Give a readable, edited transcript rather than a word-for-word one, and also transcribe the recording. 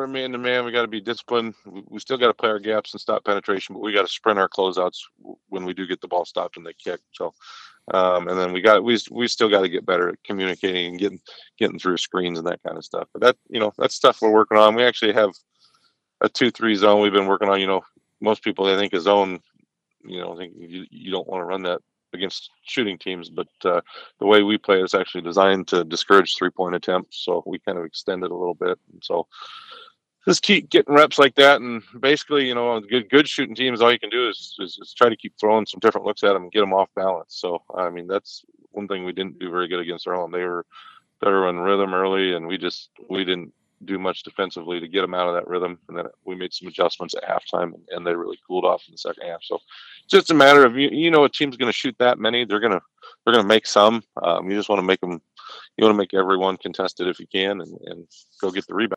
we're man to man. We got to be disciplined. We still got to play our gaps and stop penetration, but we got to sprint our closeouts when we do get the ball stopped and they kick. So, and then we still got to get better at communicating and getting through screens and that kind of stuff. But that's stuff we're working on. We actually have a 2-3 zone we've been working on. Most people, I think, a zone, think you don't want to run that against shooting teams, but the way we play is actually designed to discourage 3-point attempts. So we kind of extend it a little bit. And so just keep getting reps like that. And basically, good shooting teams, all you can do is try to keep throwing some different looks at them and get them off balance. So, I mean, that's one thing we didn't do very good against Earlham. They were in rhythm early, and we didn't do much defensively to get them out of that rhythm. And then we made some adjustments at halftime, and they really cooled off in the second half. So it's just a matter of, a team's going to shoot that many. They're going to make some. You just want to make them, you want to make everyone contested if you can, and go get the rebound.